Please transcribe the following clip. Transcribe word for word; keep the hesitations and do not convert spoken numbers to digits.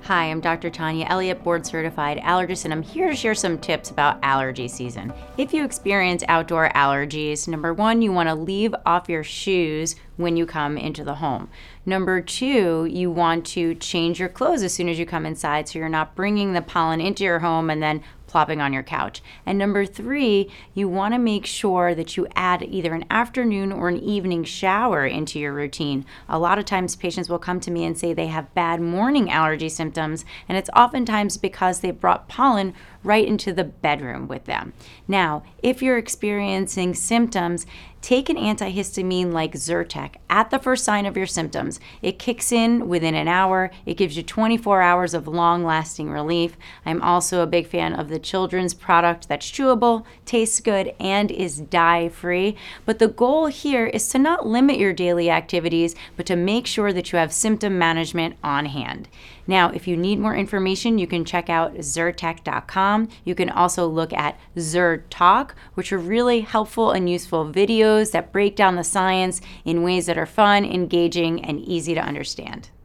Hi, I'm Doctor Tanya Elliott, board certified allergist, and I'm here to share some tips about allergy season. If you experience outdoor allergies, number one, you want to leave off your shoes when you come into the home. Number two, you want to change your clothes as soon as you come inside so you're not bringing the pollen into your home and then plopping on your couch. And number three, you want to make sure that you add either an afternoon or an evening shower into your routine. A lot of times patients will come to me and say they have bad morning allergy symptoms, and it's oftentimes because they brought pollen right into the bedroom with them. Now, if you're experiencing symptoms, take an antihistamine like Zyrtec at the first sign of your symptoms. It kicks in within an hour. It gives you twenty-four hours of long-lasting relief. I'm also a big fan of the children's product that's chewable, tastes good, and is dye-free. But the goal here is to not limit your daily activities, but to make sure that you have symptom management on hand. Now, if you need more information, you can check out Zyrtec dot com. You can also look at ZyrTalk, which are really helpful and useful videos that break down the science in ways that are fun, engaging, and easy to understand.